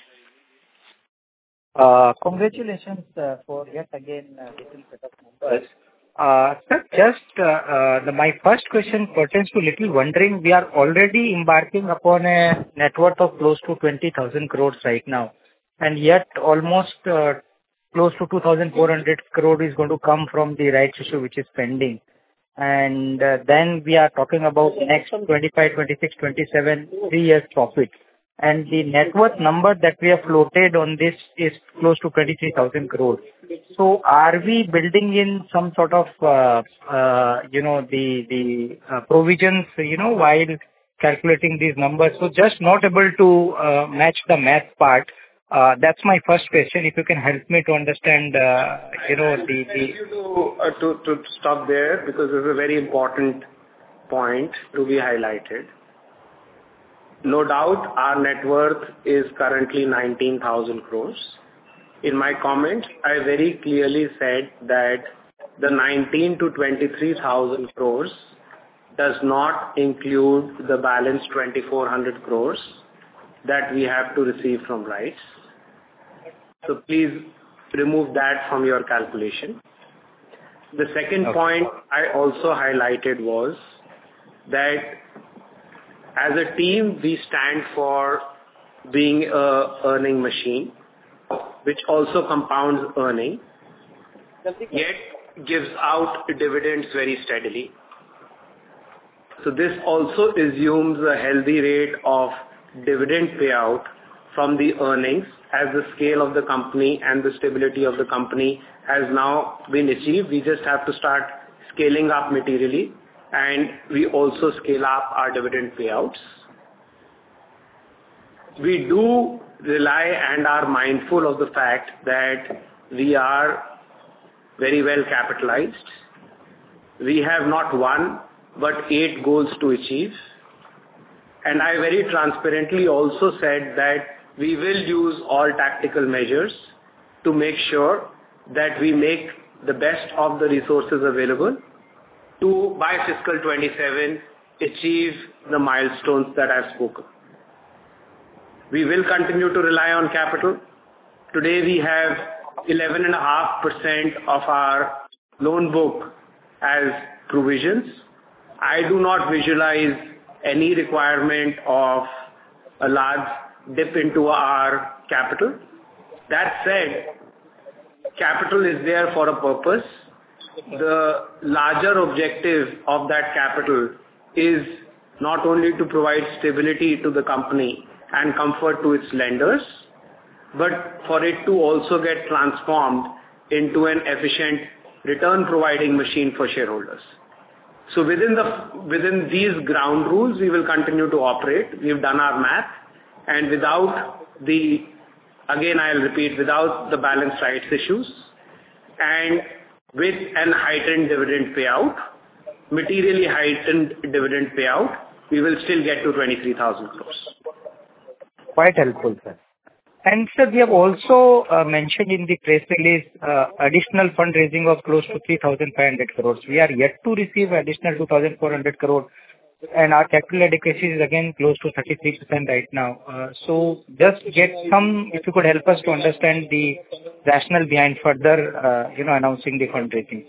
Uh, congratulations uh, for yet again uh, different set of numbers. Uh, Sir, just uh, uh, the- my first question pertains to little wondering. We are already embarking upon a net worth of close to twenty thousand crores right now, and yet almost uh, close to two thousand four hundred crore is going to come from the rights issue, which is pending. And uh, then we are talking about next twenty-five, twenty-six, twenty-seven, three years profit. And the net worth number that we have floated on this is close to twenty-three thousand crore. So are we building in some sort of, uh, uh, you know, the the uh, provisions, you know, while calculating these numbers? So just not able to uh, match the math part. Uh, That's my first question. If you can help me to understand, uh, you know, the... I the need you to uh, to to stop there, because this is a very important point to be highlighted. No doubt, our net worth is currently nineteen thousand crores. In my comment, I very clearly said that the nineteen to twenty-three thousand crores does not include the balance twenty-four hundred crores that we have to receive from rights. So please remove that from your calculation. The second Okay. point I also highlighted was that as a team, we stand for being a earning machine, which also compounds earning, yet gives out dividends very steadily. So this also assumes a healthy rate of dividend payout from the earnings, as the scale of the company and the stability of the company has now been achieved. We just have to start scaling up materially, and we also scale up our dividend payouts. We do rely and are mindful of the fact that we are very well capitalized. We have not one, but eight goals to achieve. And I very transparently also said that we will use all tactical measures to make sure that we make the best of the resources available to, by fiscal twenty-seven, achieve the milestones that I've spoken. We will continue to rely on capital. Today we have eleven point five percent of our loan book as provisions. I do not visualize any requirement of a large dip into our capital. That said, capital is there for a purpose. The larger objective of that capital is not only to provide stability to the company and comfort to its lenders, but for it to also get transformed into an efficient return providing machine for shareholders. So within the within these ground rules, we will continue to operate. We've done our math, and without the, again I'll repeat, without the balance rights issues, and with an heightened dividend payout, materially heightened dividend payout, we will still get to twenty-three thousand crores. Quite helpful, sir. And sir, we have also uh, mentioned in the press release uh, additional fundraising of close to three thousand five hundred crores. We are yet to receive additional two thousand four hundred crore, and our capital adequacy is again close to thirty-three percent right now. Uh, so just get some, if you could help us to understand the rationale behind further, uh, you know, announcing the fundraising.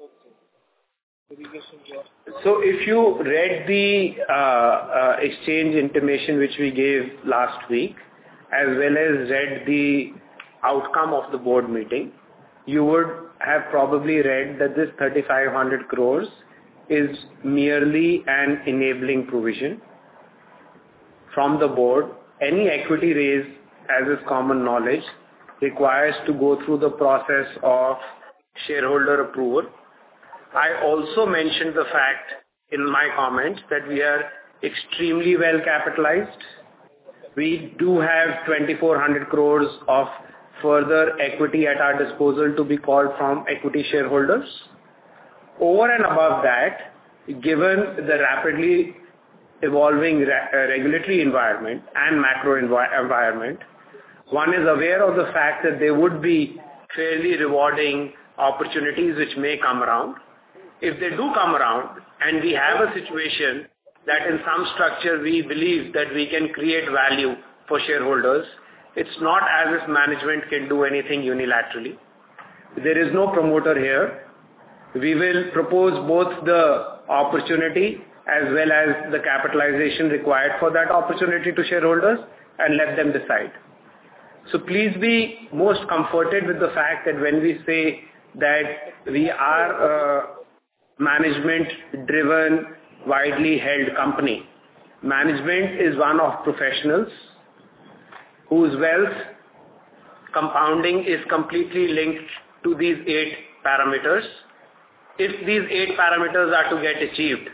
So if you read the uh, uh, exchange intimation which we gave last week, as well as read the outcome of the board meeting, you would have probably read that this thirty-five hundred crores is merely an enabling provision from the board. Any equity raise, as is common knowledge, requires to go through the process of shareholder approval. I also mentioned the fact in my comments that we are extremely well capitalized. We do have twenty-four hundred crores of further equity at our disposal to be called from equity shareholders. Over and above that, given the rapidly evolving re- uh, regulatory environment and macro envi- environment, one is aware of the fact that there would be fairly rewarding opportunities which may come around. If they do come around and we have a situation that in some structure we believe that we can create value for shareholders, it's not as if management can do anything unilaterally. There is no promoter here. We will propose both the opportunity as well as the capitalization required for that opportunity to shareholders and let them decide. So please be most comforted with the fact that when we say that we are a management-driven, widely held company, management is one of professionals whose wealth compounding is completely linked to these eight parameters. If these eight parameters are to get achieved,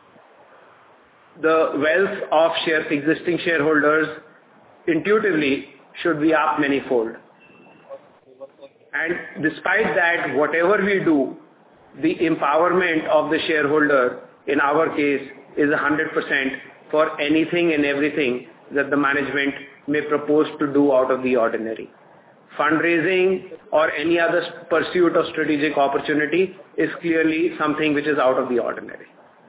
the wealth of share, existing shareholders intuitively should be up manyfold. And despite that, whatever we do, the empowerment of the shareholder, in our case, is one hundred percent for anything and everything that the management may propose to do out of the ordinary. Fundraising or any other pursuit of strategic opportunity is clearly something which is out of the ordinary.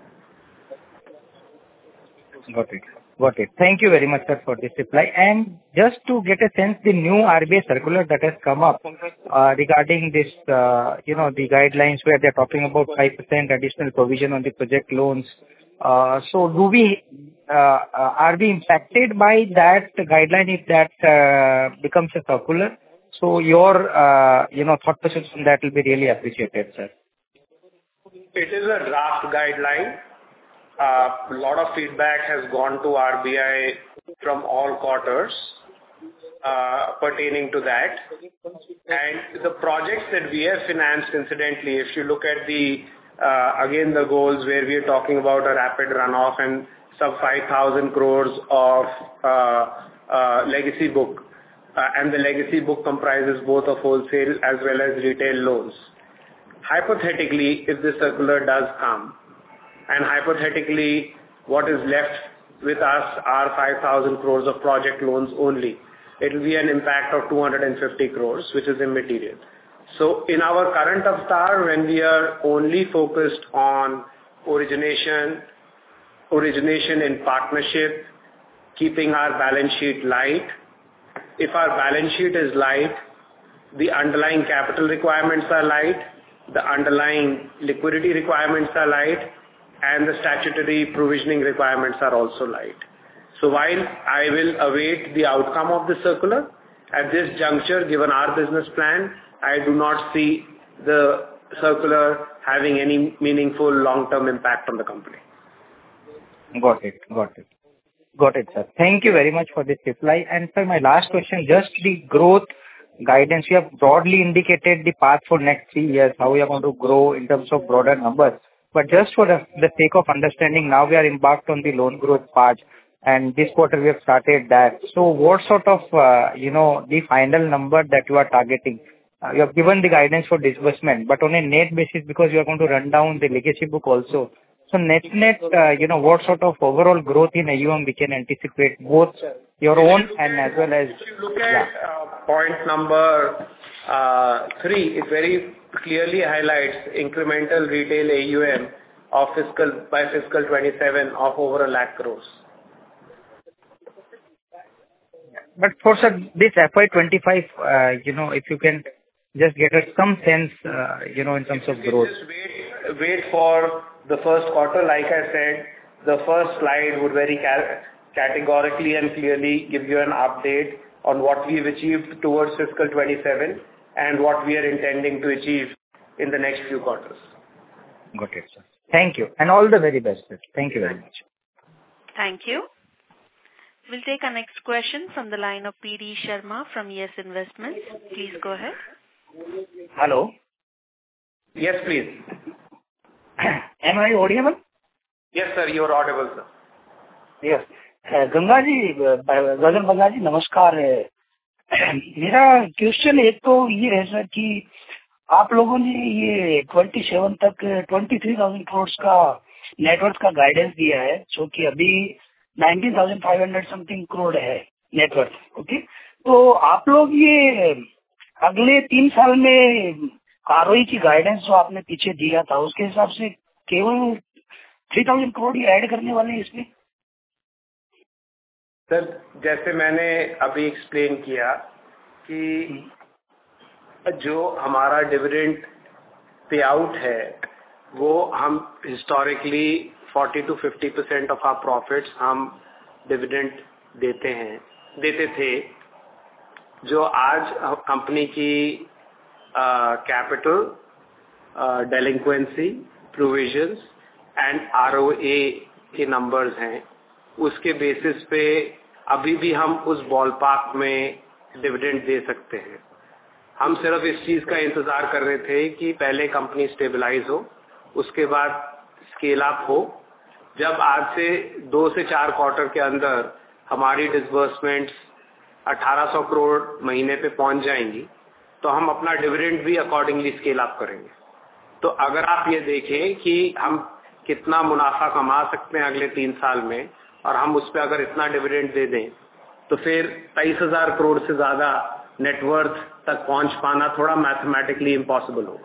Got it. Got it. Thank you very much, sir, for this reply. And just to get a sense, the new R B I circular that has come up uh, regarding this, uh, you know, the guidelines where they're talking about five percent additional provision on the project loans. Uh, so do we, uh, uh, are we impacted by that guideline if that uh, becomes a circular? So your, uh, you know, thought process on that will be really appreciated, sir. It is a draft guideline. Uh, a lot of feedback has gone to R B I from all quarters uh, pertaining to that. And the projects that we have financed, incidentally, if you look at the, uh, again, the goals where we are talking about a rapid runoff and sub five thousand crores of uh, uh, legacy book, uh, and the legacy book comprises both of wholesale as well as retail loans. Hypothetically, if the circular does come, and hypothetically, what is left with us are five thousand crores of project loans only, it will be an impact of two hundred fifty crores, which is immaterial. So in our current avatar, when we are only focused on origination, origination in partnership, keeping our balance sheet light, if our balance sheet is light, the underlying capital requirements are light, the underlying liquidity requirements are light, and the statutory provisioning requirements are also light. So while I will await the outcome of the circular, at this juncture, given our business plan, I do not see the circular having any meaningful long-term impact on the company. Got it. Got it. Got it, sir. Thank you very much for this reply. And sir, my last question, just the growth guidance. You have broadly indicated the path for next three years, how we are going to grow in terms of broader numbers. But just for the, the sake of understanding, now we are embarked on the loan growth part, and this quarter we have started that. So what sort of, uh, you know, the final number that you are targeting? Uh, you have given the guidance for disbursement, but on a net basis, because you are going to run down the legacy book also. So net, net, uh, you know, what sort of overall growth in A U M we can anticipate, both your own and as well as... If you look at yeah. uh, point number uh, three, it very clearly highlights incremental retail A U M of fiscal by fiscal twenty-seven of over a lakh crores. But for sir, this F Y twenty-five, uh, you know, if you can just get us some sense, uh, you know, in terms of growth. Just wait, wait for the first quarter. Like I said, the first slide would very ca- categorically and clearly give you an update on what we've achieved towards fiscal twenty-seven and what we are intending to achieve in the next few quarters. Got it, sir. Thank you. And all the very best, sir. Thank you very much. Thank you. We'll take our next question from the line of P D Sharma from Yes Investments. Please go ahead. Hello. Yes, please. Am I audible? Yes, sir. You are audible, sir. Yes. Ganga ji, गगन बंगा जी, नमस्कार. मेरा question एक तो ये है sir कि आप लोगों ने ये सत्ताईस तक तेईस हज़ार करोड़ का नेटवर्थ का गाइडेंस दिया है, जो कि अभी उन्नीस हज़ार पाँच सौ समथिंग करोड़ है नेटवर्थ. ओके, तो आप लोग ये अगले तीन साल में आरओई की गाइडेंस जो आपने पीछे दिया था, उसके हिसाब से केवल तीन हज़ार करोड़ ही ऐड करने वाले हैं इसमें? सर, जैसे मैंने अभी एक्सप्लेन किया कि जो हमारा डिविडेंड payout है, वो हम historically forty to fifty percent of our profits हम dividend देते हैं, देते थे, जो आज company की capital, delinquency, provisions and R O A के numbers हैं, उसके basis पे अभी भी हम उस ballpark में dividend दे सकते हैं. हम सिर्फ इस चीज का इंतजार कर रहे थे कि पहले कंपनी स्टेबलाइज हो, उसके बाद स्केल अप हो. जब आज से दो से चार क्वार्टर के अंदर हमारी डिसबर्समेंट्स अठारह सौ करोड़ महीने पे पहुंच जाएंगी, तो हम अपना डिविडेंड भी अकॉर्डिंगली स्केल अप करेंगे. तो अगर आप ये देखें कि हम कितना मुनाफा कमा सकते हैं अगले तीन साल में, और हम उस पर अगर इतना डिविडेंड दे दें, तो फिर तेईस हजार करोड़ से ज्यादा नेटवर्थ तक पहुंच पाना थोड़ा मैथमेटिकली इम्पॉसिबल होगा.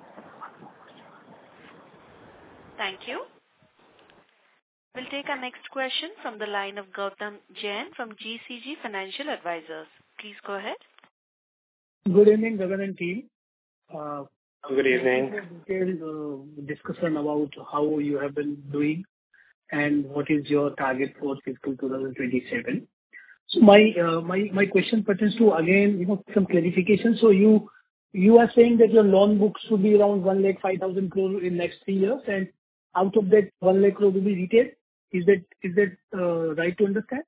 Thank you. We'll take our next question from the line of Gautam Jain from G C G Financial Advisors. Please go ahead. Good evening, Gagan and team. Uh, Good evening. Detailed uh, discussion about how you have been doing and what is your target for fiscal twenty twenty-seven. So my uh, my my question pertains to, again, you know, some clarification. So you you are saying that your loan book should be around one lakh five thousand crore in next three years, and out of that one lakh crore will be retail. Is that is that uh, right to understand?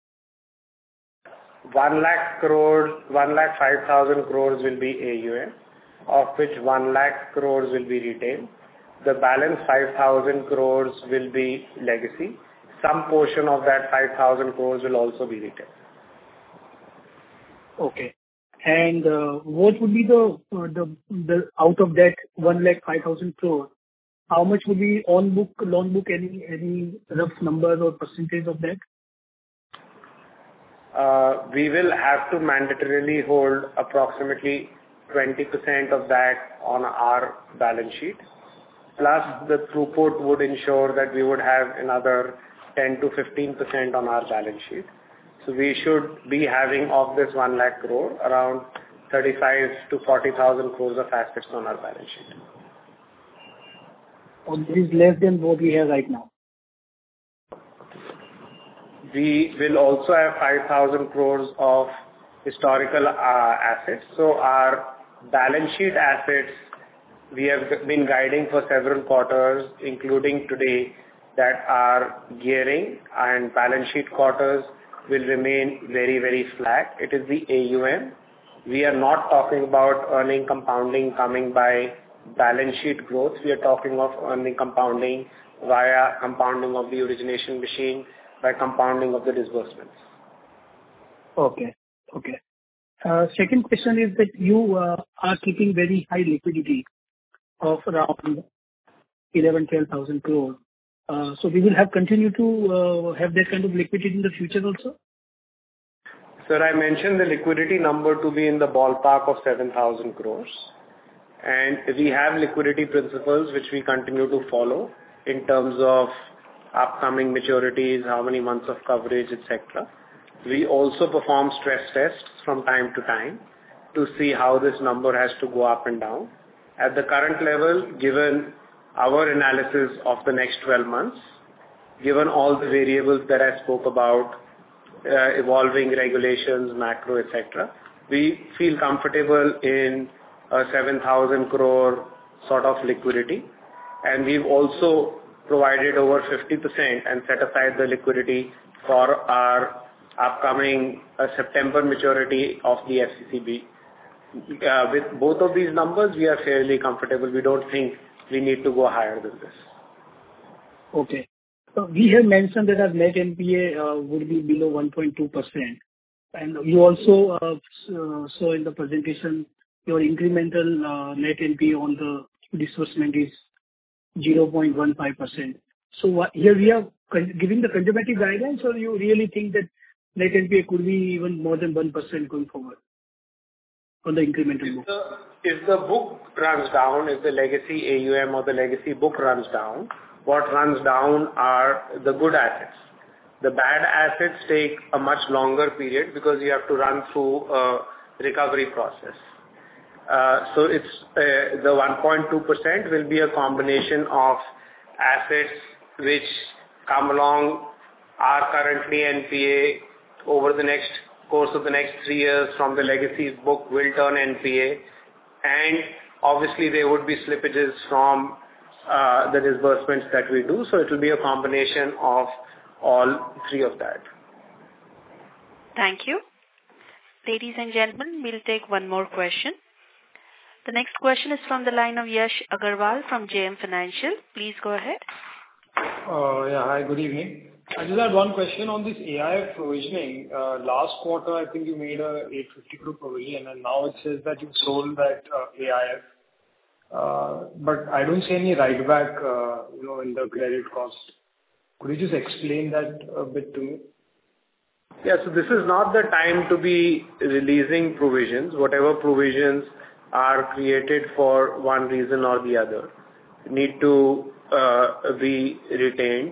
One lakh crores, one lakh five thousand crores will be A U M, of which one lakh crores will be retail. The balance five thousand crores will be legacy. Some portion of that five thousand crores will also be retail. Okay. And uh, what would be the, uh, the the out of that one lakh five thousand crore, how much would be on book, loan book, any any rough number or percentage of that? Uh, we will have to mandatorily hold approximately twenty percent of that on our balance sheet. Plus the throughput would ensure that we would have another ten to fifteen percent on our balance sheet. So we should be having of this one lakh crore around thirty-five to forty thousand crores of assets on our balance sheet. Or this is less than what we have right now? We will also have five thousand crores of historical uh, assets. So our balance sheet assets, we have been guiding for several quarters, including today, that our gearing and balance sheet quarters will remain very, very flat. It is the A U M. We are not talking about earning compounding coming by balance sheet growth. We are talking of earning compounding via compounding of the origination machine, by compounding of the disbursements. Okay. Okay. Uh, second question is that you uh, are keeping very high liquidity of around eleven, twelve thousand crore. Uh, so we will have continue to uh, have that kind of liquidity in the future also? Sir, I mentioned the liquidity number to be in the ballpark of seven thousand crores. And we have liquidity principles which we continue to follow in terms of upcoming maturities, how many months of coverage, et cetera. We also perform stress tests from time to time to see how this number has to go up and down. At the current level, given our analysis of the next twelve months, given all the variables that I spoke about, uh, evolving regulations, macro, et cetera, we feel comfortable in a seven thousand crore sort of liquidity. And we've also provided over fifty percent and set aside the liquidity for our upcoming uh, September maturity of the F C C B. Uh, with both of these numbers, we are fairly comfortable. We don't think we need to go higher than this. Okay. So we have mentioned that our net N P A uh, would be below one point two percent. And you also uh, saw in the presentation your incremental uh, net N P A on the disbursement is zero point one five percent. So uh, here we are giving the conservative guidance, or you really think that net N P A could be even more than one percent going forward on the incremental if book? The, if the book runs down, if the legacy A U M or the legacy book runs down, what runs down are the good assets. The bad assets take a much longer period because you have to run through a recovery process. Uh, so it's uh, the one point two percent will be a combination of assets which come along, are currently N P A, over the next course of the next three years from the legacy book will turn N P A, and obviously there would be slippages from uh, the disbursements that we do. So it will be a combination of all three of that. Thank you. Ladies and gentlemen, we'll take one more question. The next question is from the line of Yash Agarwal from J M Financial. Please go ahead. Uh, yeah, hi, good evening. I just had one question on this A I F provisioning. Uh, last quarter, I think you made a eight hundred fifty crore provision, and now it says that you sold that uh, A I F. Uh, but I don't see any write back, uh, you know, in the credit cost. Could you just explain that a bit to me? Yeah, so this is not the time to be releasing provisions. Whatever provisions are created for one reason or the other need to uh, be retained.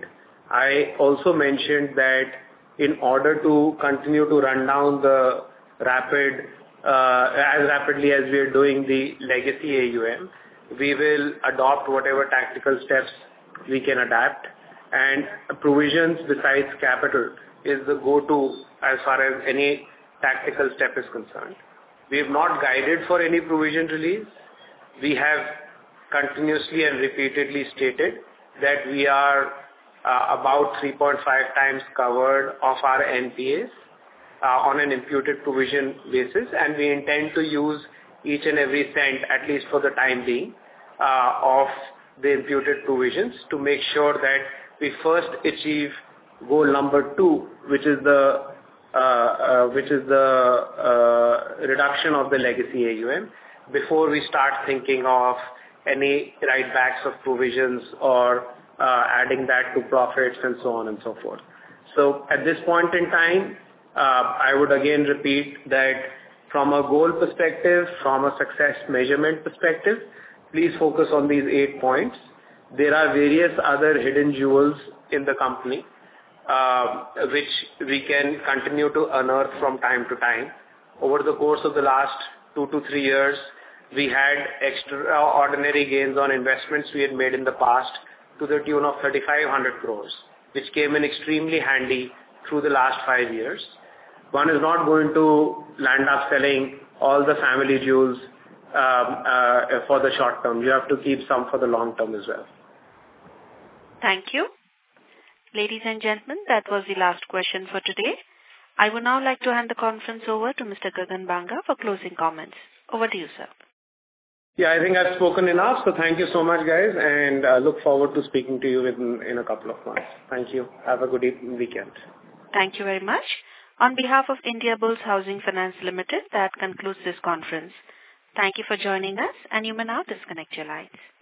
I also mentioned that in order to continue to run down the rapid, uh, as rapidly as we are doing the legacy A U M, we will adopt whatever tactical steps we can adapt. And provisions besides capital is the go-to as far as any tactical step is concerned. We have not guided for any provision release. We have continuously and repeatedly stated that we are uh, about three point five times covered of our N P As uh, on an imputed provision basis, and we intend to use each and every cent, at least for the time being, uh, of the imputed provisions to make sure that we first achieve goal number two, which is the uh, uh, which is the uh, reduction of the legacy A U M, before we start thinking of any write-backs of provisions or uh, adding that to profits and so on and so forth. So at this point in time, uh, I would again repeat that from a goal perspective, from a success measurement perspective, please focus on these eight points. There are various other hidden jewels in the company, uh, which we can continue to unearth from time to time. Over the course of the last two to three years, we had extraordinary gains on investments we had made in the past to the tune of thirty-five hundred crores, which came in extremely handy through the last five years. One is not going to land up selling all the family jewels um, uh, for the short term. You have to keep some for the long term as well. Thank you. Ladies and gentlemen, that was the last question for today. I would now like to hand the conference over to Mister Gagan Banga for closing comments. Over to you, sir. Yeah, I think I've spoken enough, so thank you so much, guys, and uh, look forward to speaking to you in, in a couple of months. Thank you. Have a good e- weekend. Thank you very much. On behalf of Indiabulls Housing Finance Limited, that concludes this conference. Thank you for joining us, and you may now disconnect your lines.